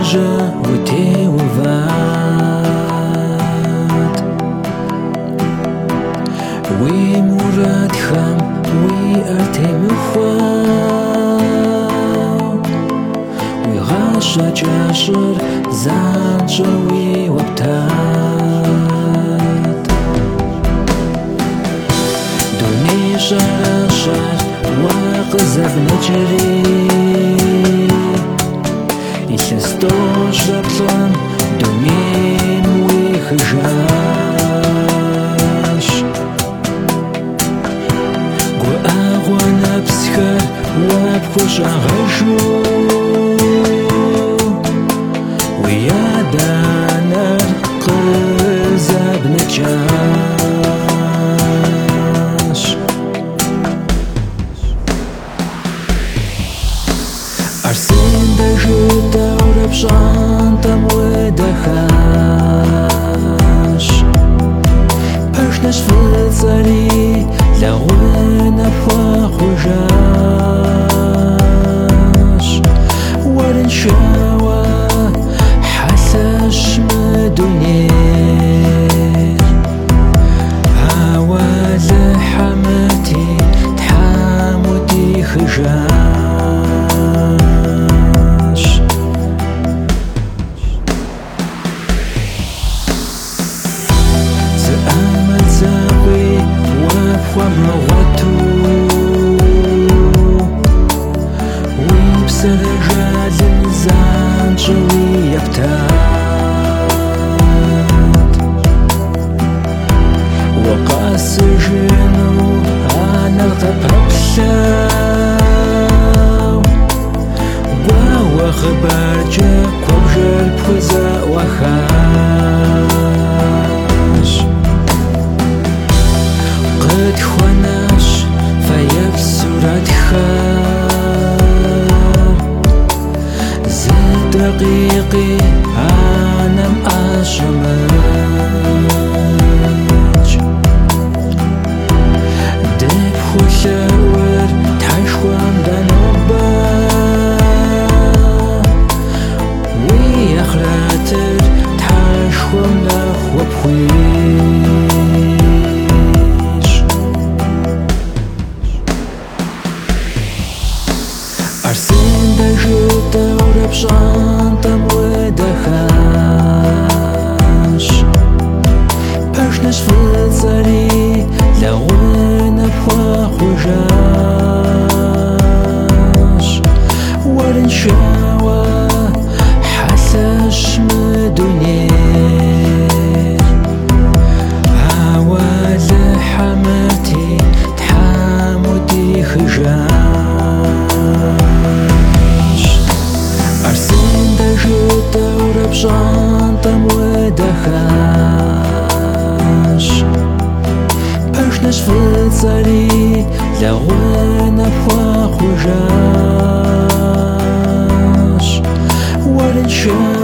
je uteuvat wi murad kham wi artemukhaw wi ghasha jashur zancha wi wabtat duni shashar wa qzav najri Illustosh raplan dunim wi khajash Gu agwa napskar wab khushagashu Wi yadanar qzab najash Arsin da juta Шантам выдохаш Пашнаш фыцари Лягуна пахужаш Варен шава Хасаш мдунер Авал хамати Тхамути хыжаш Саржалин занчуи яптат Вакасыжину анартапаплау Гуауа хабарджа квабжар пхуза уахаш Къыт хуанаш фаяб суратха دقيقي أنا مأشمج دب خوشور تحشوام دنوبا ويخراتر تحشوام لخوب خويش أرسين دجوتا Шантам выдохаш Пашнаш фыцари Лягуна пахужаш Варен шава Хасаш мдунер Авал хамати Тхамути хыжаш Шантам выдохаш Пашнаш фыцари Лягуна пахужаш Варен шава